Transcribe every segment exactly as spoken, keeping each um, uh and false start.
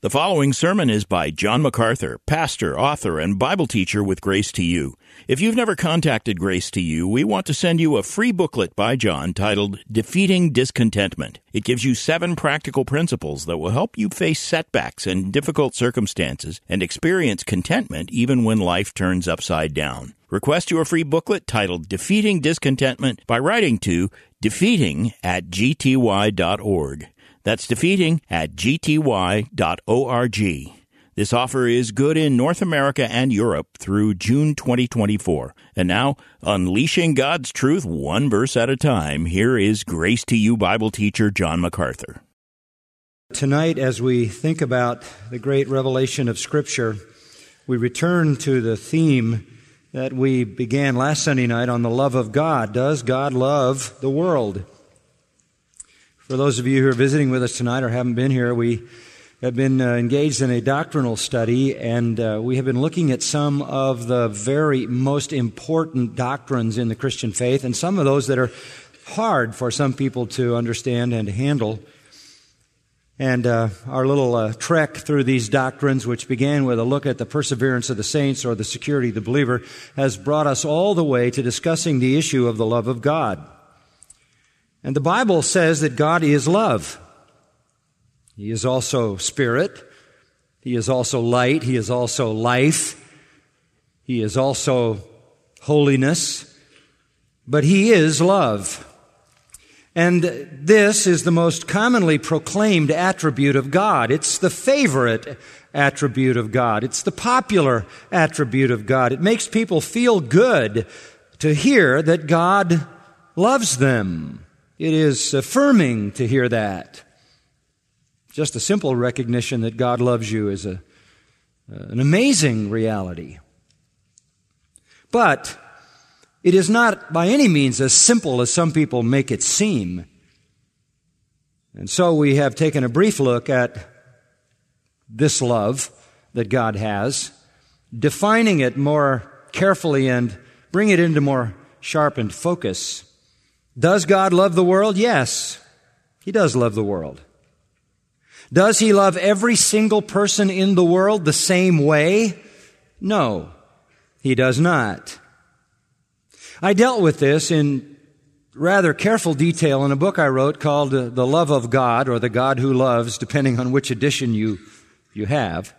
The following sermon is by John MacArthur, pastor, author, and Bible teacher with Grace to You. If you've never contacted Grace to You, we want to send you a free booklet by John titled Defeating Discontentment. It gives you seven practical principles that will help you face setbacks and difficult circumstances and experience contentment even when life turns upside down. Request your free booklet titled Defeating Discontentment by writing to defeating at g t y dot org. That's defeating at g t y dot org. This offer is good in North America and Europe through June twenty twenty-four. And now, unleashing God's truth one verse at a time, here is Grace to You Bible teacher John MacArthur. Tonight, as we think about the great revelation of Scripture, we return to the theme that we began last Sunday night on the love of God. Does God love the world? For those of you who are visiting with us tonight or haven't been here, we have been uh, engaged in a doctrinal study, and uh, we have been looking at some of the very most important doctrines in the Christian faith, and some of those that are hard for some people to understand and handle. And uh, our little uh, trek through these doctrines, which began with a look at the perseverance of the saints or the security of the believer, has brought us all the way to discussing the issue of the love of God. And the Bible says that God is love. He is also spirit. He is also light. He is also life. He is also holiness. But He is love. And this is the most commonly proclaimed attribute of God. It's the favorite attribute of God. It's the popular attribute of God. It makes people feel good to hear that God loves them. It is affirming to hear that. Just a simple recognition that God loves you is a, an amazing reality. But it is not by any means as simple as some people make it seem. And so we have taken a brief look at this love that God has, defining it more carefully and bring it into more sharpened focus. Does God love the world? Yes, He does love the world. Does He love every single person in the world the same way? No, He does not. I dealt with this in rather careful detail in a book I wrote called The Love of God, or The God Who Loves, depending on which edition you, you have.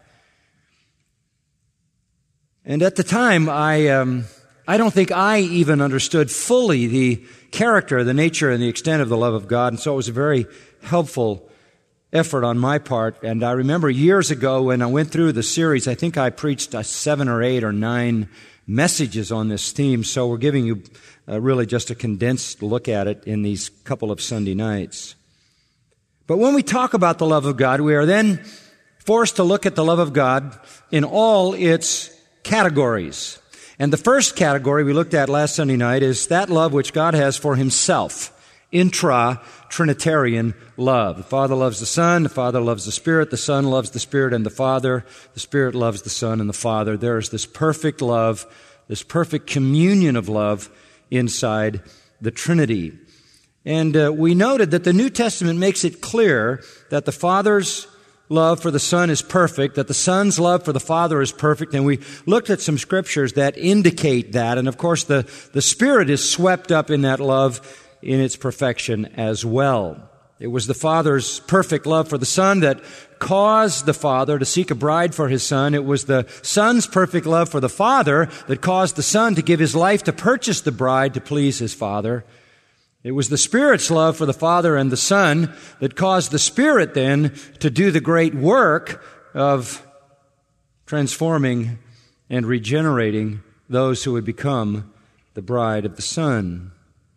And at the time, I... Um, I don't think I even understood fully the character, the nature, and the extent of the love of God, and so it was a very helpful effort on my part. And I remember years ago when I went through the series, I think I preached uh, seven or eight or nine messages on this theme, so we're giving you uh, really just a condensed look at it in these couple of Sunday nights. But when we talk about the love of God, we are then forced to look at the love of God in all its categories. And the first category we looked at last Sunday night is that love which God has for Himself, intra-Trinitarian love. The Father loves the Son, the Father loves the Spirit, the Son loves the Spirit and the Father, the Spirit loves the Son and the Father. There is this perfect love, this perfect communion of love inside the Trinity. And uh, we noted that the New Testament makes it clear that the Father's love for the Son is perfect, that the Son's love for the Father is perfect, and we looked at some scriptures that indicate that, and of course the, the Spirit is swept up in that love in its perfection as well. It was the Father's perfect love for the Son that caused the Father to seek a bride for His Son. It was the Son's perfect love for the Father that caused the Son to give His life to purchase the bride to please His Father. It was the Spirit's love for the Father and the Son that caused the Spirit then to do the great work of transforming and regenerating those who would become the bride of the Son.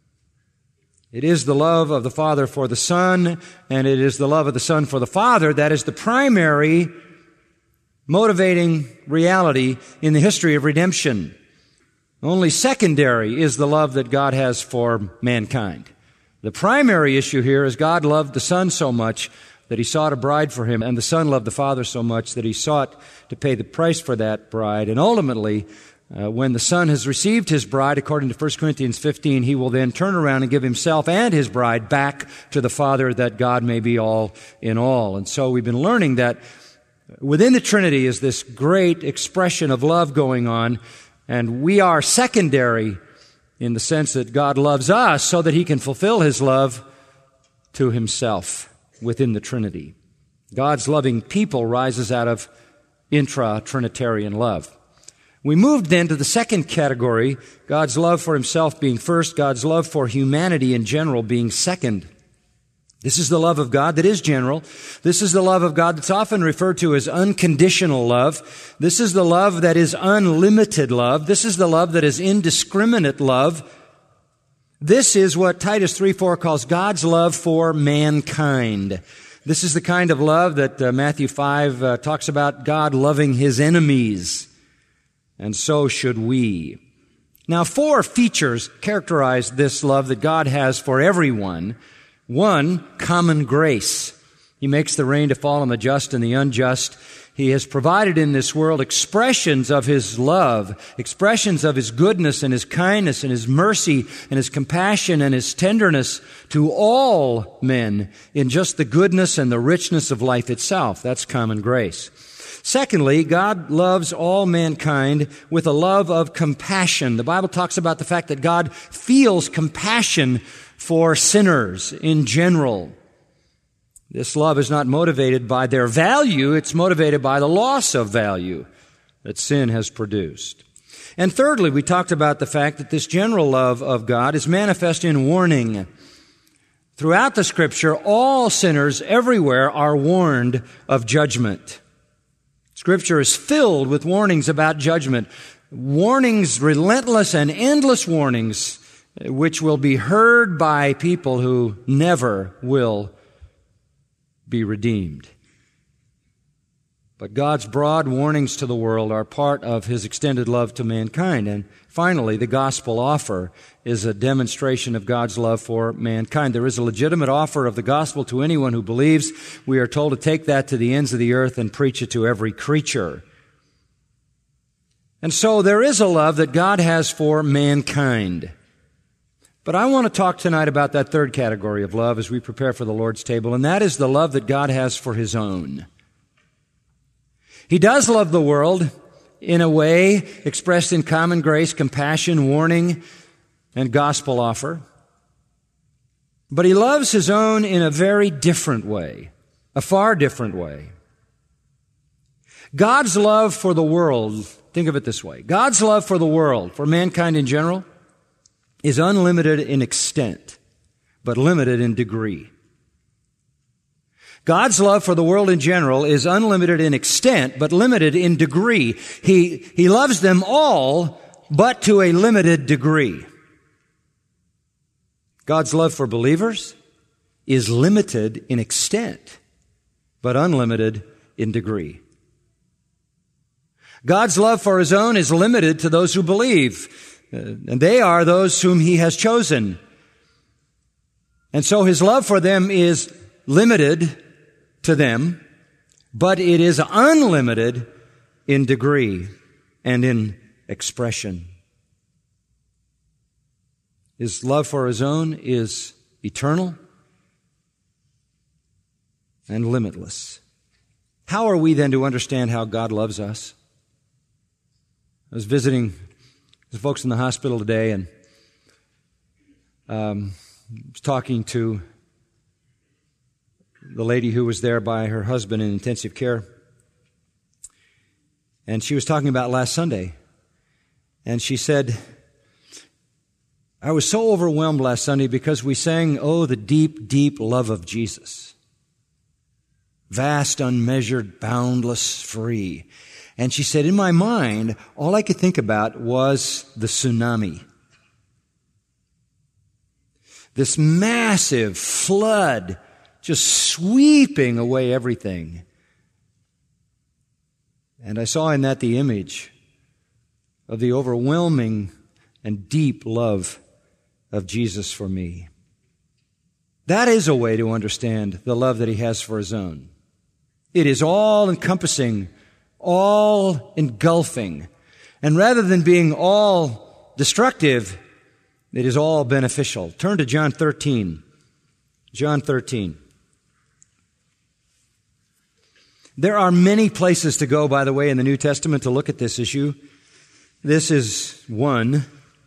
It is the love of the Father for the Son, and it is the love of the Son for the Father that is the primary motivating reality in the history of redemption. Only secondary is the love that God has for mankind. The primary issue here is God loved the Son so much that He sought a bride for Him, and the Son loved the Father so much that He sought to pay the price for that bride. And ultimately, uh, when the Son has received His bride, according to First Corinthians fifteen, He will then turn around and give Himself and His bride back to the Father, that God may be all in all. And so we've been learning that Within the Trinity is this great expression of love going on, and we are secondary in the sense that God loves us so that He can fulfill His love to Himself within the Trinity. God's loving people rises out of intra-Trinitarian love. We moved then to the second category, God's love for Himself being first, God's love for humanity in general being second. This is the love of God that is general. This is the love of God that's often referred to as unconditional love. This is the love that is unlimited love. This is the love that is indiscriminate love. This is what Titus three four calls God's love for mankind. This is the kind of love that uh, Matthew five uh, talks about God loving His enemies. And so should we. Now, four features characterize this love that God has for everyone. One, common grace. He makes the rain to fall on the just and the unjust. He has provided in this world expressions of His love, expressions of His goodness and His kindness and His mercy and His compassion and His tenderness to all men in just the goodness and the richness of life itself. That's common grace. Secondly, God loves all mankind with a love of compassion. The Bible talks about the fact that God feels compassion for sinners in general. This love is not motivated by their value, it's motivated by the loss of value that sin has produced. And thirdly, we talked about the fact that this general love of God is manifest in warning. Throughout the Scripture, all sinners everywhere are warned of judgment. Scripture is filled with warnings about judgment. Warnings, relentless and endless warnings, which will be heard by people who never will be redeemed. But God's broad warnings to the world are part of His extended love to mankind. And finally, the gospel offer is a demonstration of God's love for mankind. There is a legitimate offer of the gospel to anyone who believes. We are told to take that to the ends of the earth and preach it to every creature. And so there is a love that God has for mankind. But I want to talk tonight about that third category of love as we prepare for the Lord's table, and that is the love that God has for His own. He does love the world in a way expressed in common grace, compassion, warning, and gospel offer. But He loves His own in a very different way, a far different way. God's love for the world, think of it this way, God's love for the world, for mankind in general, is unlimited in extent, but limited in degree. God's love for the world in general is unlimited in extent, but limited in degree. He, He loves them all, but to a limited degree. God's love for believers is limited in extent, but unlimited in degree. God's love for His own is limited to those who believe, and they are those whom He has chosen. And so His love for them is limited to them, but it is unlimited in degree and in expression. His love for His own is eternal and limitless. How are we then to understand how God loves us? I was visiting the folks in the hospital today and um, was talking to the lady who was there by her husband in intensive care. And she was talking about last Sunday. And she said, I was so overwhelmed last Sunday because we sang, "Oh, the deep, deep love of Jesus. Vast, unmeasured, boundless, free." And she said, in my mind, all I could think about was the tsunami. This massive flood just sweeping away everything. And I saw in that the image of the overwhelming and deep love of Jesus for me. That is a way to understand the love that He has for His own. It is all-encompassing, all-engulfing. And rather than being all destructive, it is all beneficial. Turn to John thirteen. John thirteen. There are many places to go, by the way, in the New Testament to look at this issue. This is one.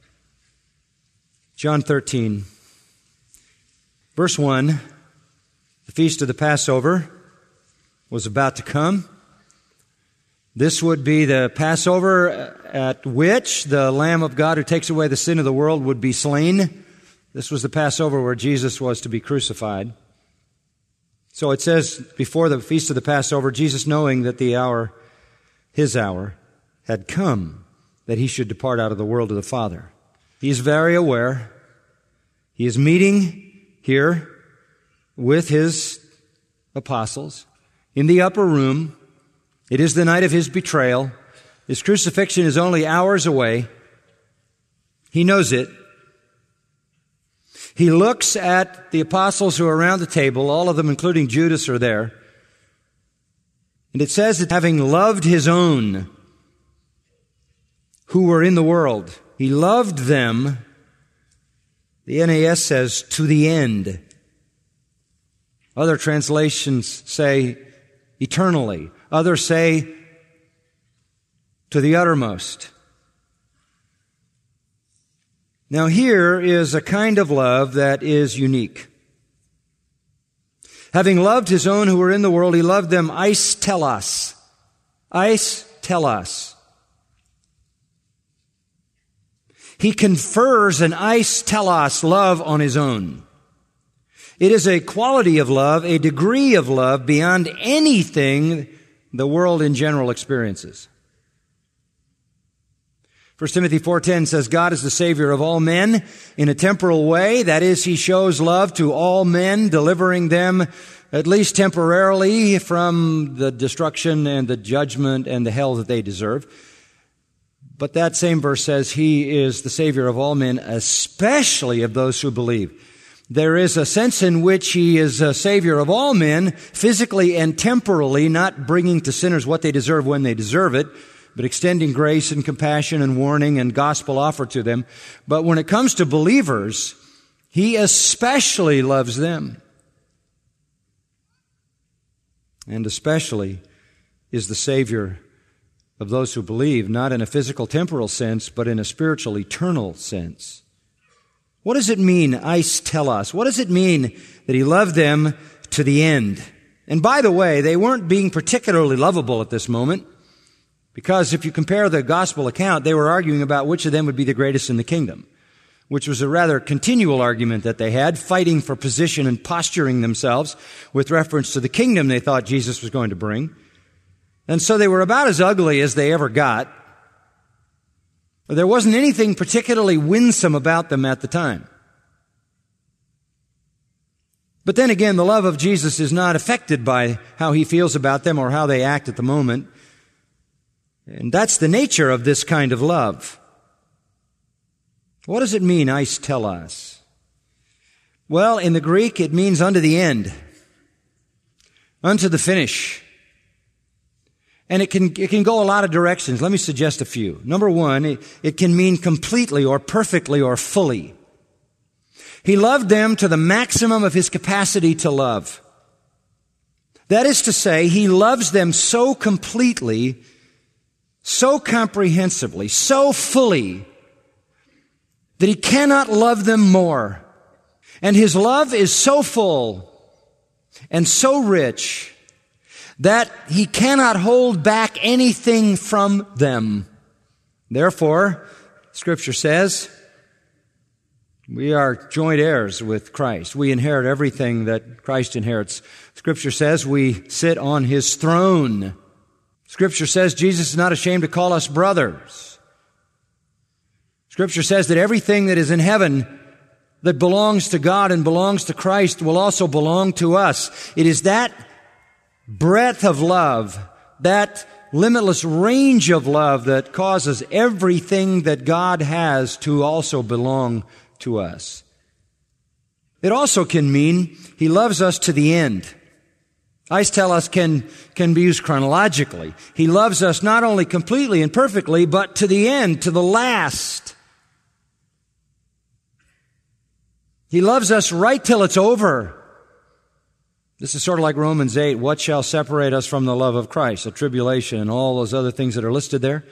John thirteen, verse one, the feast of the Passover was about to come. This would be the Passover at which the Lamb of God who takes away the sin of the world would be slain. This was the Passover where Jesus was to be crucified. So it says, before the feast of the Passover, Jesus, knowing that the hour, his hour, had come, that he should depart out of the world to the Father. He is very aware. He is meeting here with his apostles in the upper room. It is the night of his betrayal. His crucifixion is only hours away. He knows it. He looks at the apostles who are around the table. All of them, including Judas, are there. And it says that having loved his own who were in the world, he loved them, the N A S says, to the end. Other translations say eternally. Others say to the uttermost. Now here is a kind of love that is unique. Having loved his own who were in the world, he loved them eis telos. Eis telos. He confers an eis telos love on his own. It is a quality of love, a degree of love beyond anything the world in general experiences. First Timothy four ten says, God is the Savior of all men in a temporal way. That is, He shows love to all men, delivering them at least temporarily from the destruction and the judgment and the hell that they deserve. But that same verse says He is the Savior of all men, especially of those who believe. There is a sense in which He is a Savior of all men, physically and temporally, not bringing to sinners what they deserve when they deserve it, but extending grace and compassion and warning and gospel offer to them. But when it comes to believers, He especially loves them. And especially is the Savior of those who believe, not in a physical temporal sense, but in a spiritual eternal sense. What does it mean, eis telos? What does it mean that He loved them to the end? And by the way, they weren't being particularly lovable at this moment, because if you compare the gospel account, they were arguing about which of them would be the greatest in the kingdom, which was a rather continual argument that they had, fighting for position and posturing themselves with reference to the kingdom they thought Jesus was going to bring. And so they were about as ugly as they ever got. There wasn't anything particularly winsome about them at the time. But then again, the love of Jesus is not affected by how He feels about them or how they act at the moment. And that's the nature of this kind of love. What does it mean, eis telos? Well, in the Greek, it means unto the end, unto the finish. And it can, it can go a lot of directions. Let me suggest a few. Number one, it, it can mean completely or perfectly or fully. He loved them to the maximum of His capacity to love. That is to say, He loves them so completely, so comprehensively, so fully, that He cannot love them more. And His love is so full and so rich that He cannot hold back anything from them. Therefore, Scripture says, we are joint heirs with Christ. We inherit everything that Christ inherits. Scripture says we sit on His throne. Scripture says Jesus is not ashamed to call us brothers. Scripture says that everything that is in heaven that belongs to God and belongs to Christ will also belong to us. It is that breadth of love, that limitless range of love that causes everything that God has to also belong to us. It also can mean He loves us to the end. Eis telos can, can be used chronologically. He loves us not only completely and perfectly, but to the end, to the last. He loves us right till it's over. This is sort of like Romans eight. What shall separate us from the love of Christ? The tribulation and all those other things that are listed there.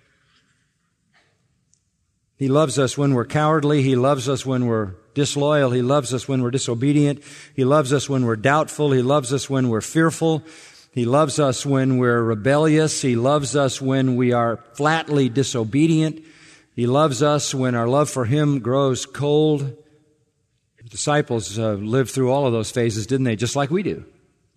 He loves us when we're cowardly. He loves us when we're disloyal. He loves us when we're disobedient. He loves us when we're doubtful. He loves us when we're fearful. He loves us when we're rebellious. He loves us when we are flatly disobedient. He loves us when our love for Him grows cold. The disciples uh, lived through all of those phases, didn't they? Just like we do.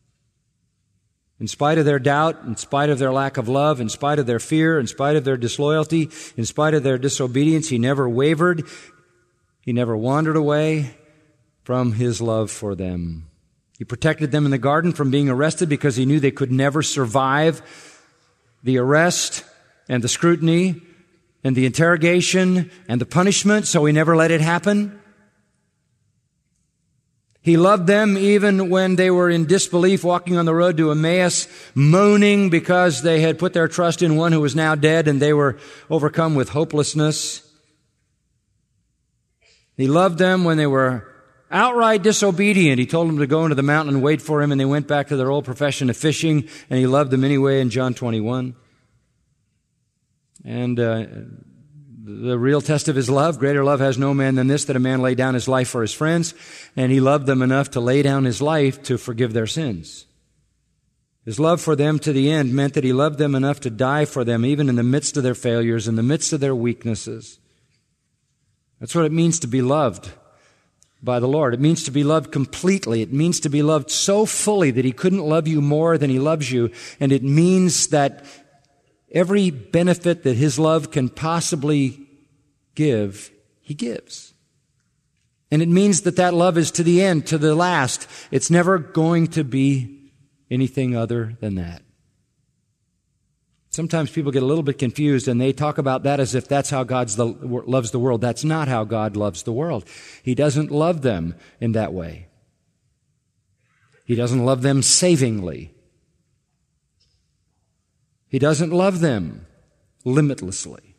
In spite of their doubt, in spite of their lack of love, in spite of their fear, in spite of their disloyalty, in spite of their disobedience, He never wavered. He never wandered away from His love for them. He protected them in the garden from being arrested because He knew they could never survive the arrest and the scrutiny and the interrogation and the punishment, so He never let it happen. He loved them even when they were in disbelief, walking on the road to Emmaus, moaning because they had put their trust in one who was now dead and they were overcome with hopelessness. He loved them when they were outright disobedient. He told them to go into the mountain and wait for Him, and they went back to their old profession of fishing, and He loved them anyway in John twenty-one. And uh, the real test of His love, greater love has no man than this, that a man lay down his life for his friends. And He loved them enough to lay down His life to forgive their sins. His love for them to the end meant that He loved them enough to die for them, even in the midst of their failures, in the midst of their weaknesses. That's what it means to be loved by the Lord. It means to be loved completely. It means to be loved so fully that He couldn't love you more than He loves you. And it means that every benefit that His love can possibly give, He gives. And it means that that love is to the end, to the last. It's never going to be anything other than that. Sometimes people get a little bit confused and they talk about that as if that's how God loves the world. That's not how God loves the world. He doesn't love them in that way. He doesn't love them savingly. He doesn't love them limitlessly.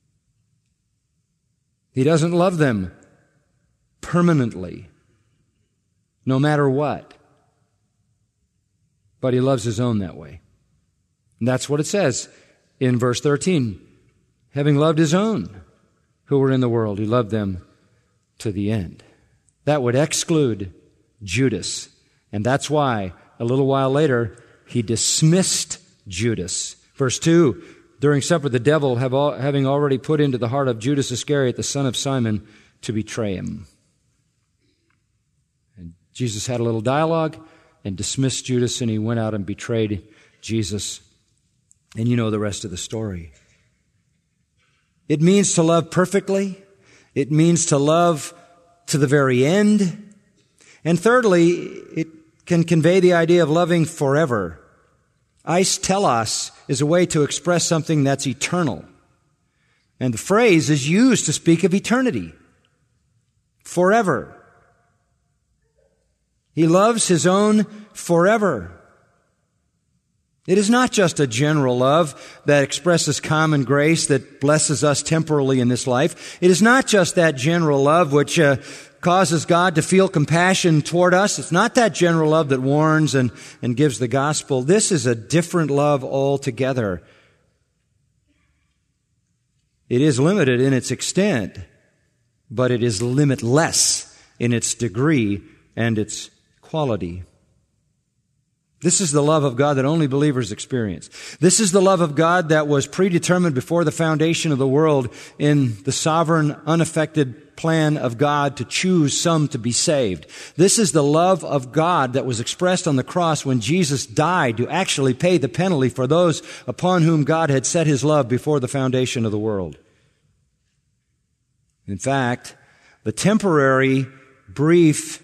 He doesn't love them permanently, no matter what. But He loves His own that way. And that's what it says in verse thirteen. Having loved His own who were in the world, He loved them to the end. That would exclude Judas. And that's why, a little while later, He dismissed Judas. Verse two, during supper, the devil, have all, having already put into the heart of Judas Iscariot, the son of Simon, to betray Him. And Jesus had a little dialogue and dismissed Judas, and he went out and betrayed Jesus. And you know the rest of the story. It means to love perfectly. It means to love to the very end. And thirdly, it can convey the idea of loving forever. Eis telos is a way to express something that's eternal. And the phrase is used to speak of eternity. Forever. He loves His own forever. It is not just a general love that expresses common grace that blesses us temporally in this life. It is not just that general love which uh, causes God to feel compassion toward us. It's not that general love that warns and, and gives the gospel. This is a different love altogether. It is limited in its extent, but it is limitless in its degree and its quality. This is the love of God that only believers experience. This is the love of God that was predetermined before the foundation of the world in the sovereign, unaffected plan of God to choose some to be saved. This is the love of God that was expressed on the cross when Jesus died to actually pay the penalty for those upon whom God had set His love before the foundation of the world. In fact, the temporary, brief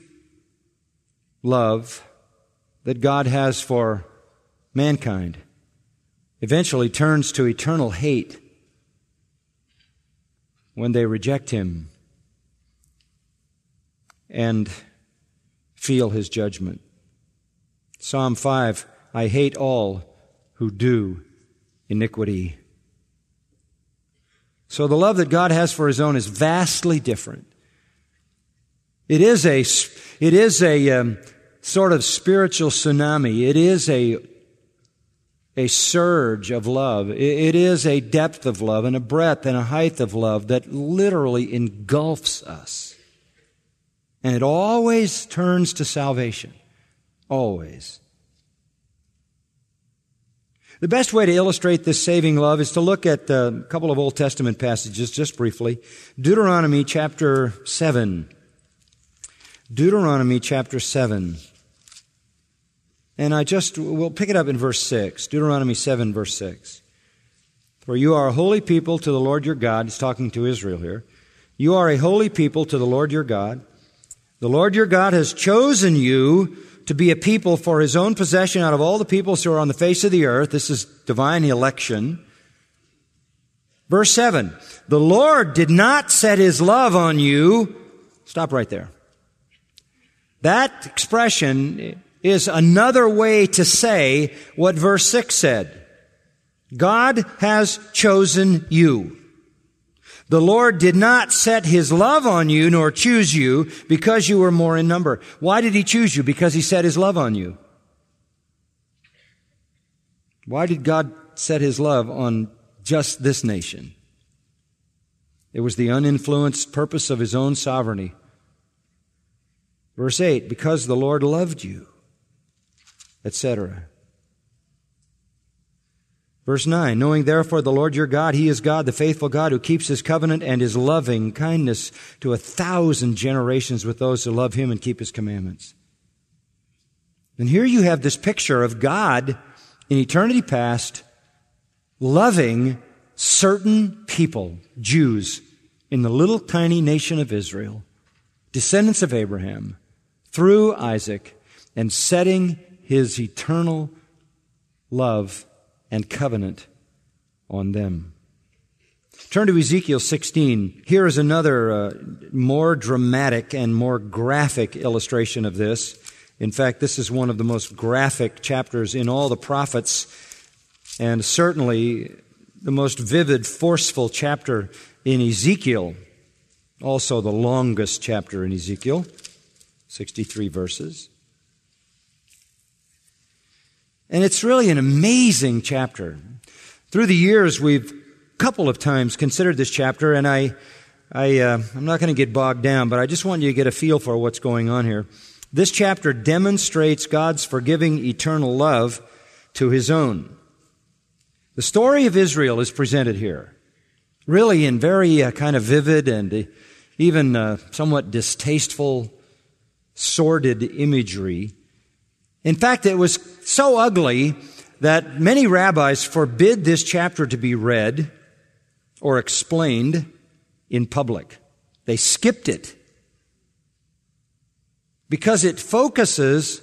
love that God has for mankind eventually turns to eternal hate when they reject Him and feel His judgment. Psalm five, I hate all who do iniquity. So the love that God has for His own is vastly different. It is a, it is a um, sort of spiritual tsunami. It is a, a surge of love. It is a depth of love and a breadth and a height of love that literally engulfs us. And it always turns to salvation. Always. The best way to illustrate this saving love is to look at a couple of Old Testament passages just briefly. Deuteronomy chapter seven. Deuteronomy chapter seven. And I just, we'll pick it up in verse six. Deuteronomy seven, verse six. For you are a holy people to the Lord your God. He's talking to Israel here. You are a holy people to the Lord your God. The Lord your God has chosen you to be a people for His own possession out of all the peoples who are on the face of the earth. This is divine election. Verse seven. The Lord did not set His love on you. Stop right there. That expression is another way to say what verse six said. God has chosen you. The Lord did not set His love on you nor choose you because you were more in number. Why did He choose you? Because He set His love on you. Why did God set His love on just this nation? It was the uninfluenced purpose of His own sovereignty. Verse eight, because the Lord loved you, et cetera. Verse nine, knowing therefore the Lord your God, He is God, the faithful God, who keeps His covenant and His loving kindness to a thousand generations with those who love Him and keep His commandments. And here you have this picture of God in eternity past loving certain people, Jews, in the little tiny nation of Israel, descendants of Abraham, through Isaac, and setting His eternal love and covenant on them. Turn to Ezekiel sixteen. Here is another uh, more dramatic and more graphic illustration of this. In fact, this is one of the most graphic chapters in all the prophets, and certainly the most vivid, forceful chapter in Ezekiel. Also the longest chapter in Ezekiel, sixty-three verses. And it's really an amazing chapter. Through the years, we've a couple of times considered this chapter, and I, I, uh, I'm not going to get bogged down, but I just want you to get a feel for what's going on here. This chapter demonstrates God's forgiving, eternal love to His own. The story of Israel is presented here, really in very uh, kind of vivid and uh, even uh, somewhat distasteful, sordid imagery. In fact, it was so ugly that many rabbis forbid this chapter to be read or explained in public. They skipped it because it focuses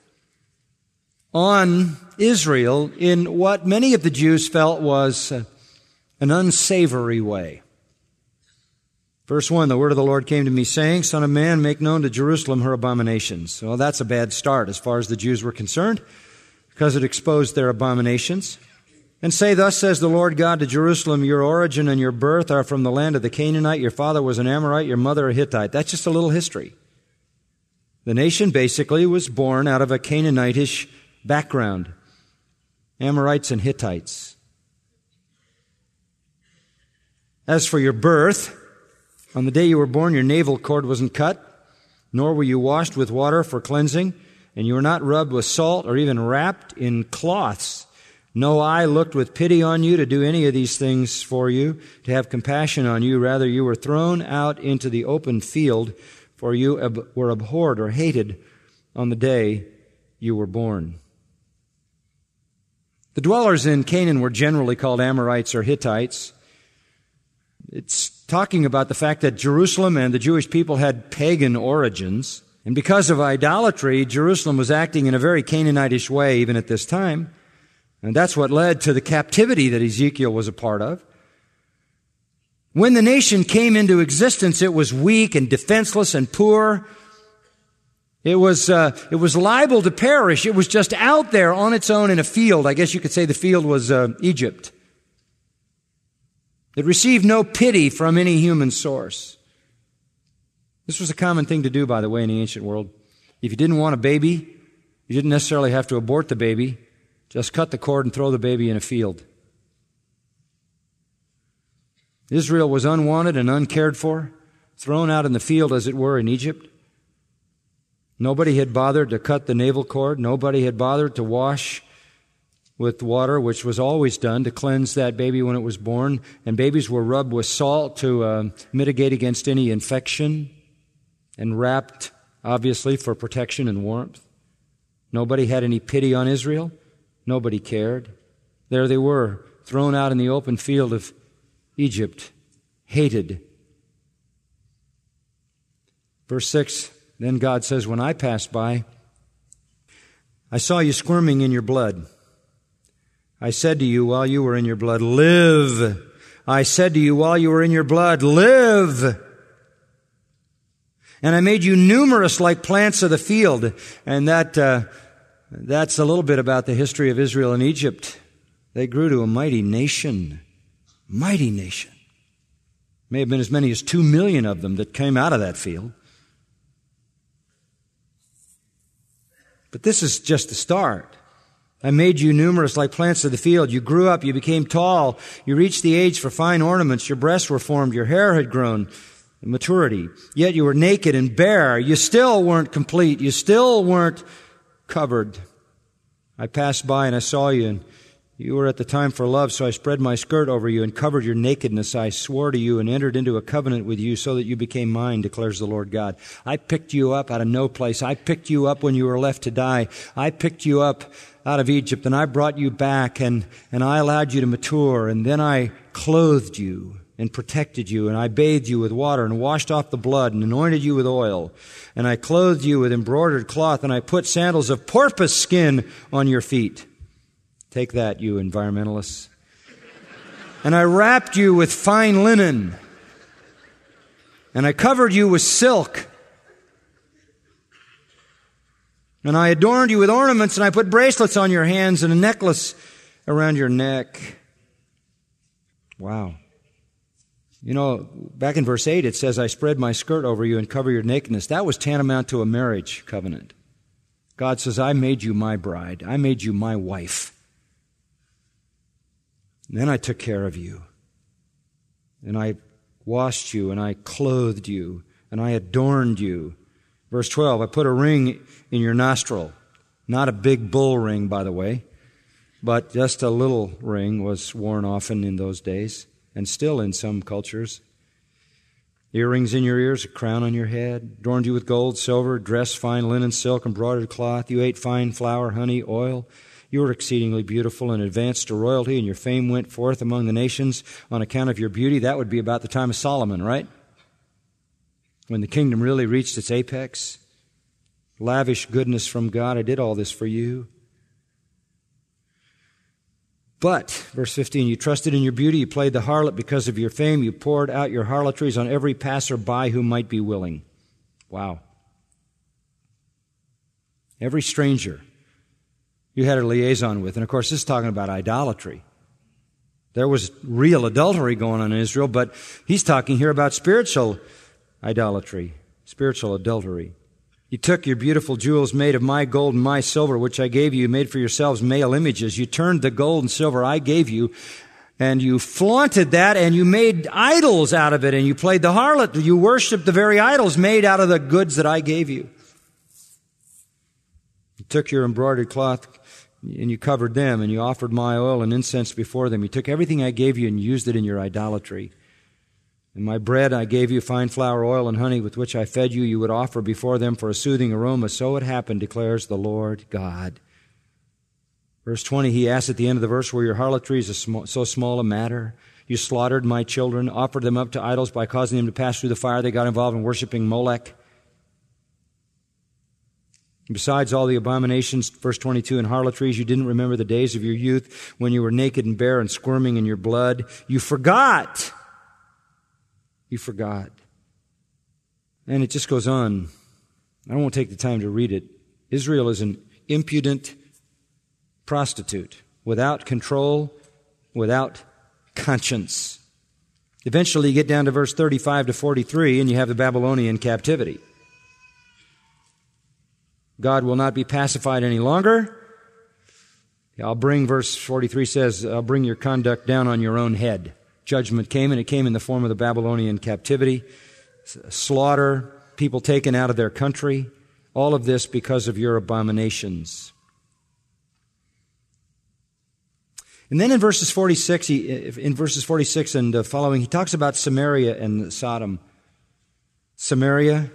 on Israel in what many of the Jews felt was an unsavory way. Verse one, the word of the Lord came to me, saying, Son of man, make known to Jerusalem her abominations. Well, that's a bad start as far as the Jews were concerned, because it exposed their abominations. And say, Thus says the Lord God to Jerusalem, your origin and your birth are from the land of the Canaanite. Your father was an Amorite, your mother a Hittite. That's just a little history. The nation basically was born out of a Canaanitish background. Amorites and Hittites. As for your birth, on the day you were born, your navel cord wasn't cut, nor were you washed with water for cleansing, and you were not rubbed with salt or even wrapped in cloths. No eye looked with pity on you to do any of these things for you, to have compassion on you. Rather, you were thrown out into the open field, for you ab- were abhorred or hated on the day you were born. The dwellers in Canaan were generally called Amorites or Hittites. It's talking about the fact that Jerusalem and the Jewish people had pagan origins. And because of idolatry, Jerusalem was acting in a very Canaanitish way even at this time. And that's what led to the captivity that Ezekiel was a part of. When the nation came into existence, it was weak and defenseless and poor. It was, uh, it was liable to perish. It was just out there on its own in a field. I guess you could say the field was uh, Egypt. It received no pity from any human source. This was a common thing to do, by the way, in the ancient world. If you didn't want a baby, you didn't necessarily have to abort the baby. Just cut the cord and throw the baby in a field. Israel was unwanted and uncared for, thrown out in the field, as it were, in Egypt. Nobody had bothered to cut the navel cord. Nobody had bothered to wash with water, which was always done to cleanse that baby when it was born. And babies were rubbed with salt to uh, mitigate against any infection, and wrapped, obviously, for protection and warmth. Nobody had any pity on Israel. Nobody cared. There they were, thrown out in the open field of Egypt, hated. Verse six, then God says, when I passed by, I saw you squirming in your blood. I said to you while you were in your blood, live. I said to you while you were in your blood, live. And I made you numerous like plants of the field. And that uh, that's a little bit about the history of Israel and Egypt. They grew to a mighty nation. Mighty nation. May have been as many as two million of them that came out of that field. But this is just the start. I made you numerous like plants of the field. You grew up, you became tall, you reached the age for fine ornaments, your breasts were formed, your hair had grown, maturity. Yet you were naked and bare. You still weren't complete. You still weren't covered. I passed by and I saw you, and you were at the time for love, so I spread my skirt over you and covered your nakedness. I swore to you and entered into a covenant with you so that you became mine, declares the Lord God. I picked you up out of no place. I picked you up when you were left to die. I picked you up out of Egypt, and I brought you back, and, and I allowed you to mature, and then I clothed you and protected you, and I bathed you with water and washed off the blood and anointed you with oil, and I clothed you with embroidered cloth, and I put sandals of porpoise skin on your feet. Take that, you environmentalists. And I wrapped you with fine linen, and I covered you with silk, and I adorned you with ornaments, and I put bracelets on your hands and a necklace around your neck. Wow. You know, back in verse eight, it says, I spread my skirt over you and cover your nakedness. That was tantamount to a marriage covenant. God says, I made you my bride. I made you my wife. And then I took care of you. And I washed you, and I clothed you, and I adorned you. Verse twelve, I put a ring in your nostril. Not a big bull ring, by the way, but just a little ring was worn often in those days, and still in some cultures. Earrings in your ears, a crown on your head, adorned you with gold, silver, dress, fine linen, silk, embroidered cloth. You ate fine flour, honey, oil. You were exceedingly beautiful and advanced to royalty, and your fame went forth among the nations on account of your beauty. That would be about the time of Solomon, right? When the kingdom really reached its apex. Lavish goodness from God. I did all this for you. But, verse fifteen, you trusted in your beauty, you played the harlot because of your fame, you poured out your harlotries on every passer-by who might be willing. Wow. Every stranger you had a liaison with. And of course, this is talking about idolatry. There was real adultery going on in Israel, but he's talking here about spiritual idolatry, spiritual adultery. You took your beautiful jewels made of my gold and my silver, which I gave you. You made for yourselves male images. You turned the gold and silver I gave you, and you flaunted that, and you made idols out of it, and you played the harlot. You worshiped the very idols made out of the goods that I gave you. You took your embroidered cloth, and you covered them, and you offered my oil and incense before them. You took everything I gave you and used it in your idolatry. And my bread I gave you, fine flour, oil, and honey, with which I fed you, you would offer before them for a soothing aroma. So it happened, declares the Lord God. Verse twenty, he asks at the end of the verse, were your harlotries a small, so small a matter? You slaughtered my children, offered them up to idols by causing them to pass through the fire. They got involved in worshiping Molech. Besides all the abominations, verse twenty-two, and harlotries, you didn't remember the days of your youth when you were naked and bare and squirming in your blood. You forgot. You forgot. And it just goes on. I won't take the time to read it. Israel is an impudent prostitute, without control, without conscience. Eventually you get down to verse thirty-five to forty-three, and you have the Babylonian captivity. God will not be pacified any longer. I'll bring, verse forty-three says, I'll bring your conduct down on your own head. Judgment came, and it came in the form of the Babylonian captivity, slaughter, people taken out of their country, all of this because of your abominations. And then in verses forty-six, he, in verses forty-six and following, he talks about Samaria and Sodom. Samaria,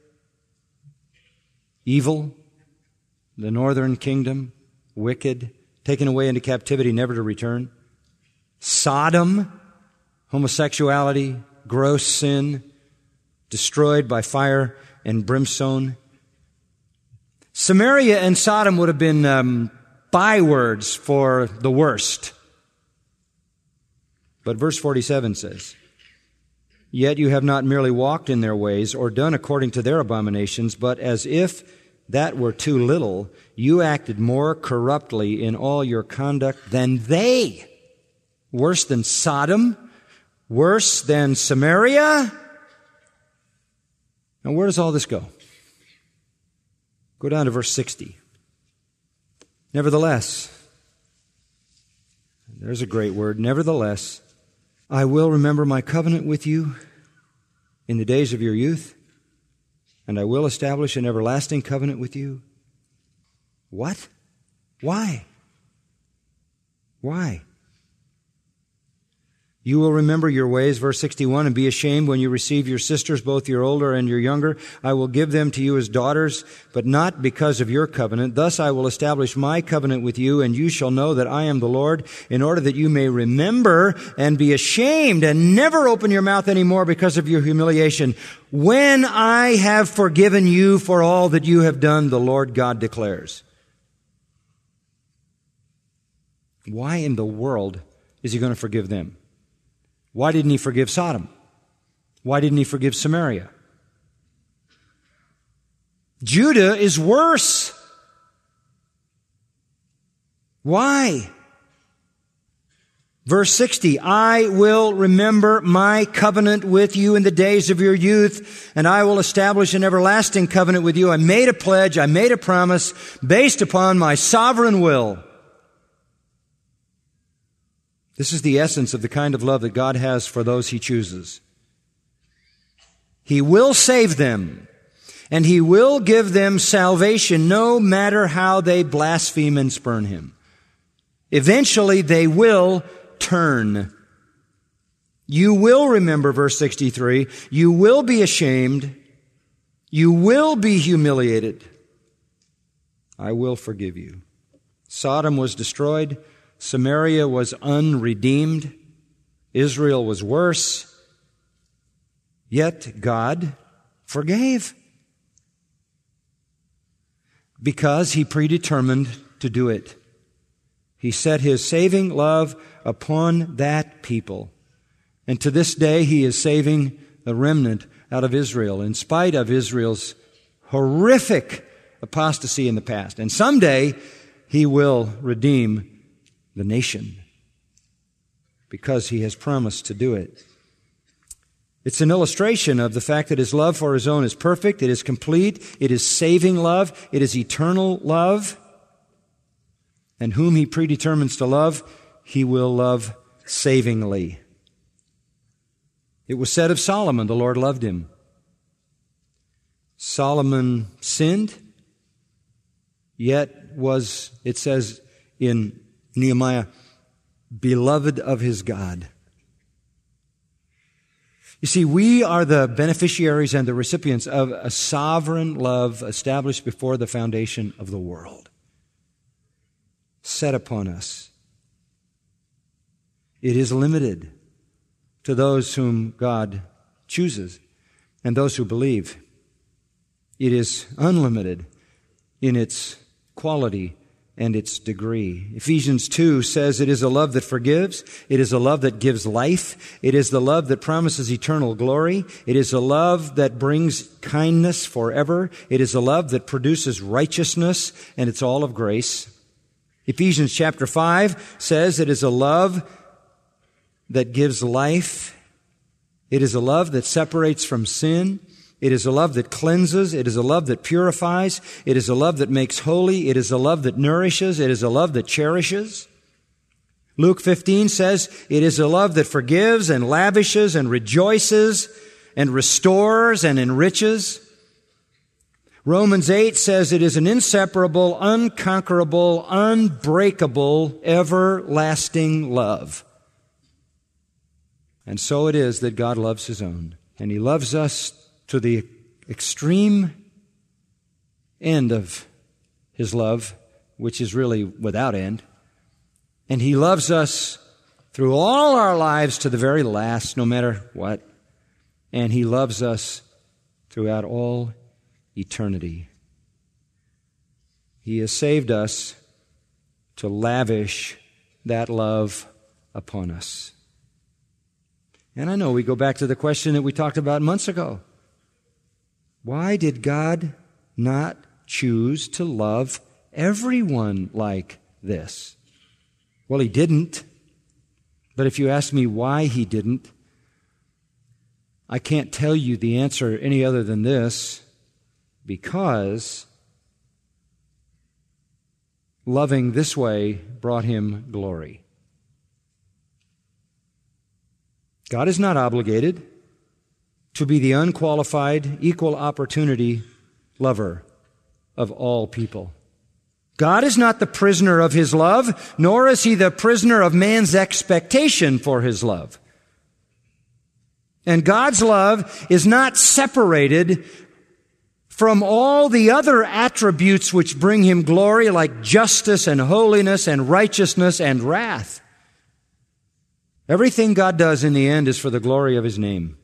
evil, the northern kingdom, wicked, taken away into captivity, never to return. Sodom, homosexuality, gross sin, destroyed by fire and brimstone. Samaria and Sodom would have been um, bywords for the worst. But verse forty-seven says, "Yet you have not merely walked in their ways or done according to their abominations, but as if that were too little, you acted more corruptly in all your conduct than they." Worse than Sodom? Worse than Samaria? Now where does all this go? Go down to verse sixty. "Nevertheless," there's a great word, "nevertheless, I will remember my covenant with you in the days of your youth, and I will establish an everlasting covenant with you." What? Why? Why? "You will remember your ways," verse sixty-one, "and be ashamed when you receive your sisters, both your older and your younger. I will give them to you as daughters, but not because of your covenant. Thus I will establish my covenant with you, and you shall know that I am the Lord, in order that you may remember and be ashamed and never open your mouth anymore because of your humiliation. When I have forgiven you for all that you have done, the Lord God declares." Why in the world is he going to forgive them? Why didn't he forgive Sodom? Why didn't he forgive Samaria? Judah is worse. Why? Verse sixty, "I will remember my covenant with you in the days of your youth, and I will establish an everlasting covenant with you." I made a pledge, I made a promise based upon my sovereign will. This is the essence of the kind of love that God has for those He chooses. He will save them, and He will give them salvation no matter how they blaspheme and spurn Him. Eventually they will turn. You will remember, verse sixty-three, you will be ashamed, you will be humiliated. I will forgive you. Sodom was destroyed. Samaria was unredeemed. Israel was worse. Yet God forgave because He predetermined to do it. He set His saving love upon that people. And to this day, He is saving the remnant out of Israel in spite of Israel's horrific apostasy in the past. And someday, He will redeem the nation because He has promised to do it. It's an illustration of the fact that His love for His own is perfect, it is complete, it is saving love, it is eternal love. And whom He predetermines to love, He will love savingly. It was said of Solomon, the Lord loved him. Solomon sinned, yet was, it says in Nehemiah, beloved of his God. You see, we are the beneficiaries and the recipients of a sovereign love established before the foundation of the world, set upon us. It is limited to those whom God chooses and those who believe. It is unlimited in its quality and its degree. Ephesians two says it is a love that forgives. It is a love that gives life. It is the love that promises eternal glory. It is a love that brings kindness forever. It is a love that produces righteousness, and it's all of grace. Ephesians chapter five says it is a love that gives life. It is a love that separates from sin. It is a love that cleanses. It is a love that purifies. It is a love that makes holy. It is a love that nourishes. It is a love that cherishes. Luke fifteen says it is a love that forgives and lavishes and rejoices and restores and enriches. Romans eight says it is an inseparable, unconquerable, unbreakable, everlasting love. And so it is that God loves His own. And He loves us to the extreme end of His love, which is really without end. And He loves us through all our lives to the very last, no matter what. And He loves us throughout all eternity. He has saved us to lavish that love upon us. And I know we go back to the question that we talked about months ago. Why did God not choose to love everyone like this? Well, He didn't. But if you ask me why He didn't, I can't tell you the answer any other than this. Because loving this way brought Him glory. God is not obligated to be the unqualified, equal opportunity lover of all people. God is not the prisoner of His love, nor is He the prisoner of man's expectation for His love. And God's love is not separated from all the other attributes which bring Him glory, like justice and holiness and righteousness and wrath. Everything God does in the end is for the glory of His name.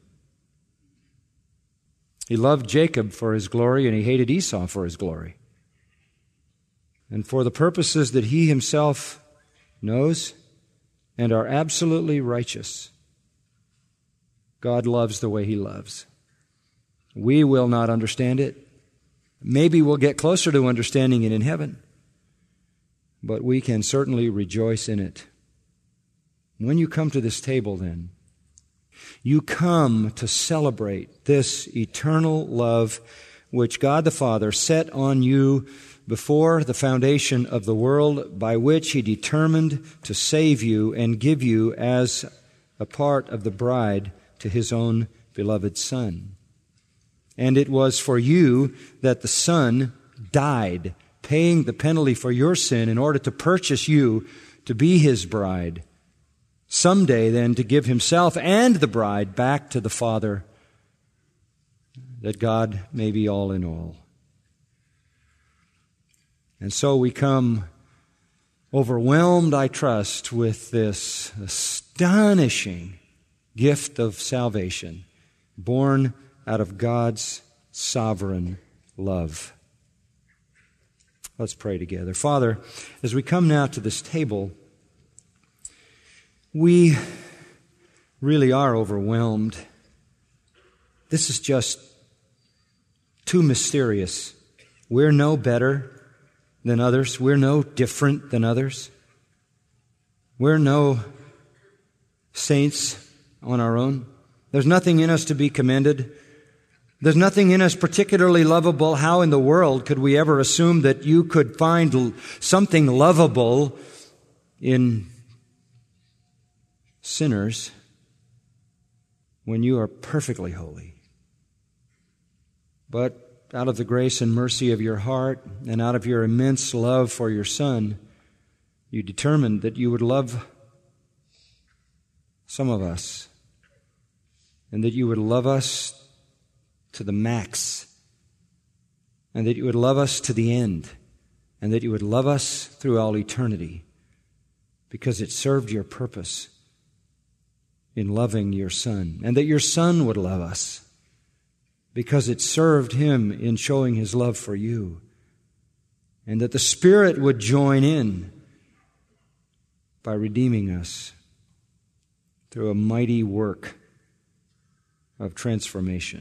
He loved Jacob for his glory, and He hated Esau for his glory. And for the purposes that He Himself knows and are absolutely righteous, God loves the way He loves. We will not understand it. Maybe we'll get closer to understanding it in heaven. But we can certainly rejoice in it. When you come to this table, then, you come to celebrate this eternal love which God the Father set on you before the foundation of the world, by which He determined to save you and give you as a part of the bride to His own beloved Son. And it was for you that the Son died, paying the penalty for your sin in order to purchase you to be His bride. Someday then to give Himself and the bride back to the Father, that God may be all in all. And so we come overwhelmed, I trust, with this astonishing gift of salvation, born out of God's sovereign love. Let's pray together. Father, as we come now to this table, we really are overwhelmed. This is just too mysterious. We're no better than others. We're no different than others. We're no saints on our own. There's nothing in us to be commended. There's nothing in us particularly lovable. How in the world could we ever assume that you could find something lovable in sinners when you are perfectly holy? But out of the grace and mercy of your heart and out of your immense love for your Son, you determined that you would love some of us and that you would love us to the max, and that you would love us to the end, and that you would love us through all eternity, because it served your purpose in loving your Son, and that your Son would love us because it served Him in showing His love for you, and that the Spirit would join in by redeeming us through a mighty work of transformation,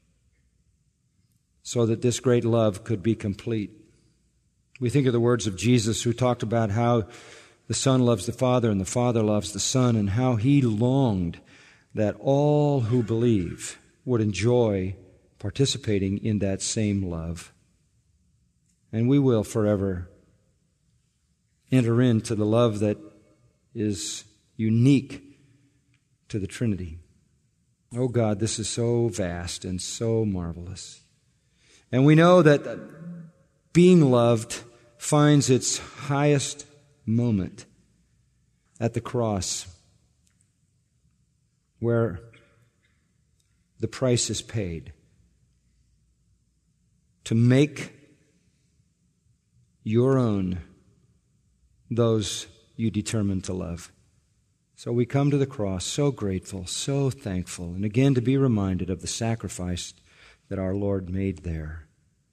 so that this great love could be complete. We think of the words of Jesus, who talked about how the Son loves the Father and the Father loves the Son, and how He longed that all who believe would enjoy participating in that same love. And we will forever enter into the love that is unique to the Trinity. Oh God, this is so vast and so marvelous. And we know that being loved finds its highest moment at the cross, where the price is paid to make your own those you determined to love. So we come to the cross so grateful, so thankful, and again to be reminded of the sacrifice that our Lord made there.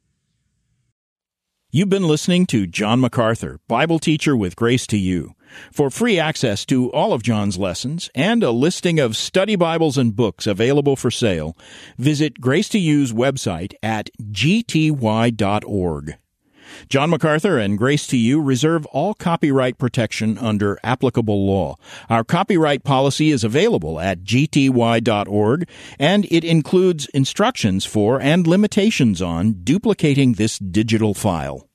You've been listening to John MacArthur, Bible teacher with Grace to You. For free access to all of John's lessons and a listing of study Bibles and books available for sale, visit Grace to You's website at g t y dot org. John MacArthur and Grace to You reserve all copyright protection under applicable law. Our copyright policy is available at g t y dot org, and it includes instructions for and limitations on duplicating this digital file.